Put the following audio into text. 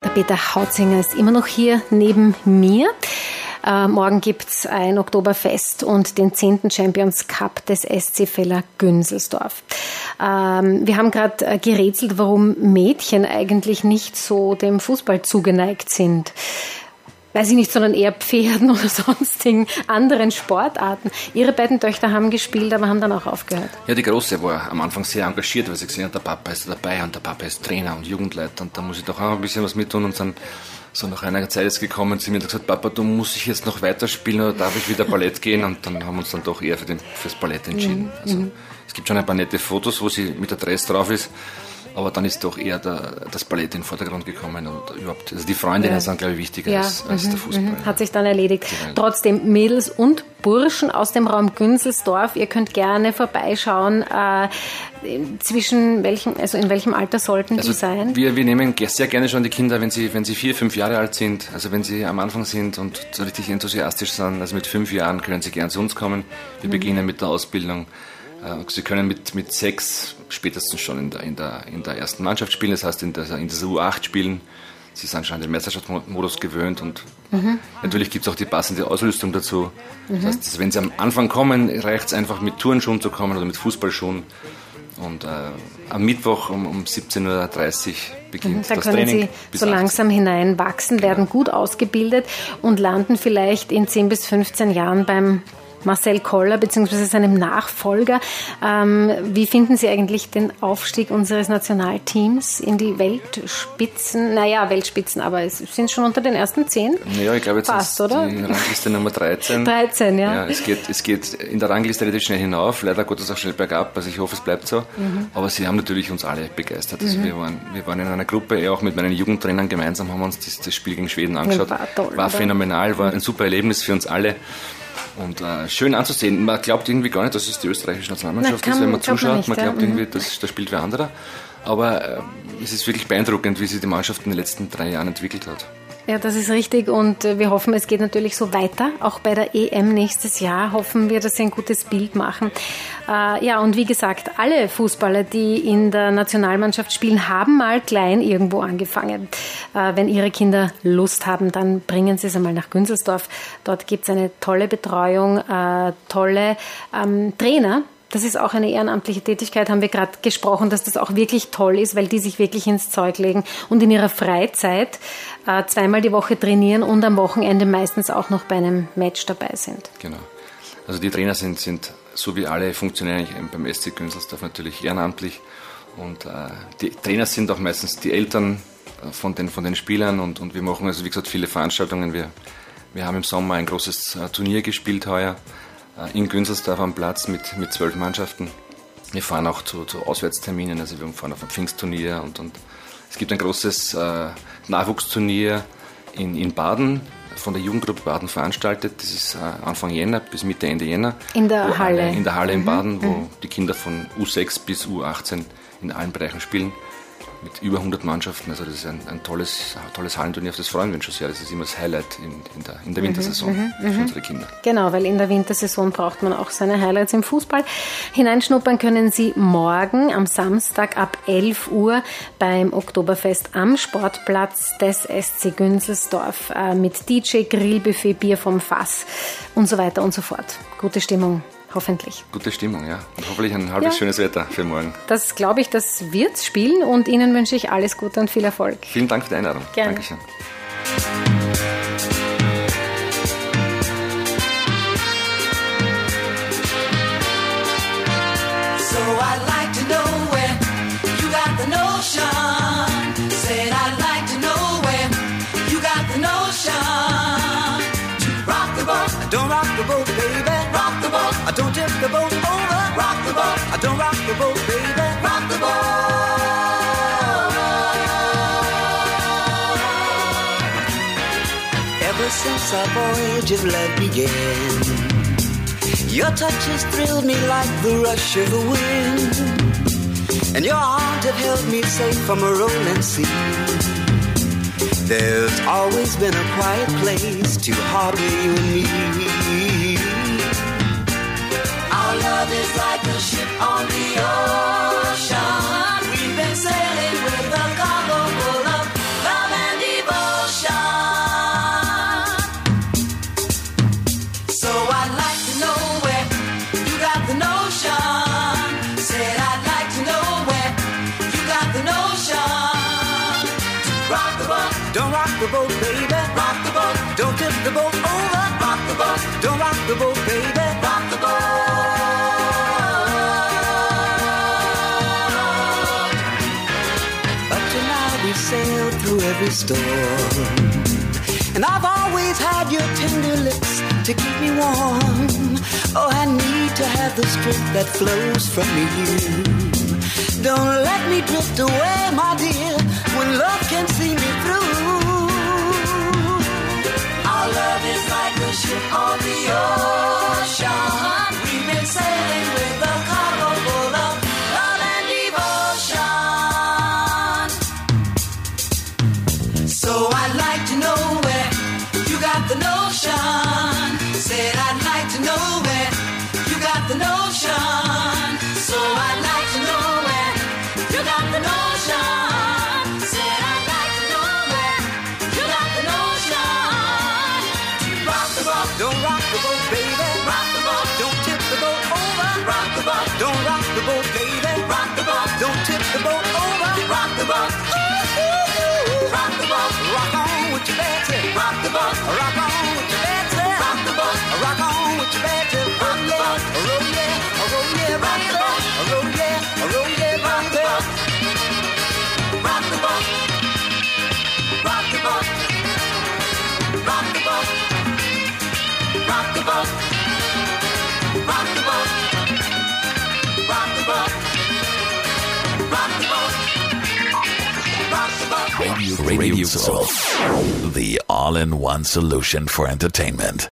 Peter Hautzinger ist immer noch hier neben mir. Morgen gibt's ein Oktoberfest und den 10. Champions Cup des SC Feller Günzelsdorf. Wir haben gerade gerätselt, warum Mädchen eigentlich nicht so dem Fußball zugeneigt sind. Weiß ich nicht, sondern eher Pferden oder sonstigen anderen Sportarten. Ihre beiden Töchter haben gespielt, aber haben dann auch aufgehört. Ja, die Große war am Anfang sehr engagiert, weil sie gesehen hat, der Papa ist dabei und der Papa ist Trainer und Jugendleiter und da muss ich doch auch ein bisschen was mittun und dann so nach einer Zeit ist gekommen, sie mir gesagt, Papa, du musst ich jetzt noch weiterspielen oder darf ich wieder Ballett gehen? Und dann haben wir uns dann doch eher fürs Ballett entschieden. Also, es gibt schon ein paar nette Fotos, wo sie mit der Dress drauf ist, aber dann ist doch eher das Ballett in den Vordergrund gekommen und überhaupt, also die Freundinnen sind, glaube ich, wichtiger als der Fußball. Hat sich dann erledigt. Trotzdem, Mädels und Burschen aus dem Raum Günzelsdorf, ihr könnt gerne vorbeischauen. In welchem Alter sollten die sein? Wir nehmen sehr gerne schon die Kinder, wenn sie 4, 5 Jahre alt sind, also wenn sie am Anfang sind und so richtig enthusiastisch sind, also mit 5 Jahren können sie gerne zu uns kommen. Wir beginnen mit der Ausbildung. Sie können mit 6 spätestens schon in der ersten Mannschaft spielen, das heißt in dieser U8 spielen. Sie sind schon an den Meisterschaftsmodus gewöhnt und natürlich gibt es auch die passende Ausrüstung dazu. Das heißt, wenn sie am Anfang kommen, reicht es einfach mit Turnschuhen zu kommen oder mit Fußballschuhen. Und am Mittwoch um 17:30 Uhr beginnt das Training. Da können Sie so langsam hineinwachsen, werden gut ausgebildet und landen vielleicht in 10 bis 15 Jahren beim Marcel Koller bzw. seinem Nachfolger. Wie finden Sie eigentlich den Aufstieg unseres Nationalteams in die Weltspitzen? Naja, Weltspitzen, aber es sind schon unter den ersten 10? Ja, ich glaube, jetzt fast, ist oder? Die Rangliste Nummer 13. 13, ja. Ja, es geht in der Rangliste relativ schnell hinauf. Leider Gottes auch schnell bergab. Also ich hoffe, es bleibt so. Aber sie haben natürlich uns alle begeistert. Also wir waren in einer Gruppe, auch mit meinen Jugendtrainern gemeinsam, haben uns das Spiel gegen Schweden angeschaut. War phänomenal, war ein super Erlebnis für uns alle. Und schön anzusehen. Man glaubt irgendwie gar nicht, dass es die österreichische Nationalmannschaft ist, wenn man zuschaut. Man glaubt irgendwie, da spielt wer anderer. Aber es ist wirklich beeindruckend, wie sich die Mannschaft in den letzten 3 Jahren entwickelt hat. Ja, das ist richtig und wir hoffen, es geht natürlich so weiter. Auch bei der EM nächstes Jahr hoffen wir, dass sie ein gutes Bild machen. Und wie gesagt, alle Fußballer, die in der Nationalmannschaft spielen, haben mal klein irgendwo angefangen. Wenn ihre Kinder Lust haben, dann bringen sie es einmal nach Günzelsdorf. Dort gibt es eine tolle Betreuung, tolle Trainer. Das ist auch eine ehrenamtliche Tätigkeit, haben wir gerade gesprochen, dass das auch wirklich toll ist, weil die sich wirklich ins Zeug legen und in ihrer Freizeit 2-mal die Woche trainieren und am Wochenende meistens auch noch bei einem Match dabei sind. Genau. Also die Trainer sind so wie alle Funktionäre beim SC Günzelsdorf natürlich ehrenamtlich und die Trainer sind auch meistens die Eltern von den Spielern und wir machen also wie gesagt viele Veranstaltungen. Wir haben im Sommer ein großes Turnier gespielt heuer. In Günzelsdorf am Platz mit 12 Mannschaften. Wir fahren auch zu Auswärtsterminen, also wir fahren auf ein Pfingstturnier und es gibt ein großes Nachwuchsturnier in Baden, von der Jugendgruppe Baden veranstaltet. Das ist Anfang Jänner bis Mitte, Ende Jänner. In der Halle? In der Halle in Baden, wo die Kinder von U6 bis U18 in allen Bereichen spielen. Mit über 100 Mannschaften, also das ist ein tolles Hallenturnier, auf das freuen wir uns schon sehr. Das ist immer das Highlight in der Wintersaison für unsere Kinder. Genau, weil in der Wintersaison braucht man auch seine Highlights im Fußball. Hineinschnuppern können Sie morgen am Samstag ab 11 Uhr beim Oktoberfest am Sportplatz des SC Günzelsdorf mit DJ, Grillbuffet, Bier vom Fass und so weiter und so fort. Gute Stimmung. Hoffentlich. Gute Stimmung, ja. Und hoffentlich ein halbwegs schönes Wetter für morgen. Das glaube ich, das wird spielen und Ihnen wünsche ich alles Gute und viel Erfolg. Vielen Dank für die Einladung. Gerne. Dankeschön. So I'd like to know where you got the notion. Said I'd like to know where you got the notion. To rock the boat, don't rock the boat, baby. Rock the boat, I don't tip the boat over. Rock the boat, I don't rock the boat, baby. Rock the boat. Ever since our voyage of love began, your touch has thrilled me like the rush of the wind, and your arms have held me safe from a rolling sea. There's always been a quiet place to harbor you and me. Our love is like a ship on the ocean. We've been sailing with a cargo full of love and devotion. rock the boat. Don't rock the boat, baby. Rock the boat. Don't tip the boat over. Rock the boat. Don't rock the boat, baby. Rock the boat. Up to now we sailed through every storm, and I've always had your tender lips to keep me warm. Oh, I need to have the strength that flows from you. Don't let me drift away, my dear, when love can see me through. Our love is like a ship on the ocean. We've been sailing with a cargo full of love and devotion. So I'd like to know where you got the notion. Said I'd like to know where you got the notion. So I'd like to know where you got the notion. Said I'd like to know where you got the notion. Rock the boat, don't rock the boat, baby. Rock the boat, don't tip the boat over. Rock the boat, don't rock the boat, baby. Rock the boat, don't tip the boat over. Rock the boat, ooh, ooh, ooh. Rock the boat, rock on with your bad tip. Rock the boat, rock on with your bad tip. Rock the boat, rock on with your bad tip. Rock the boat, roll yeah, roll yeah, rock the boat, roll yeah, roll yeah, rock the boat. Rock the boat, rock the boat, rock the boat, rock the boat, rock the boat, rock the boat, rock the boat, rock the boat. Radio Soul, the all-in-one solution for entertainment.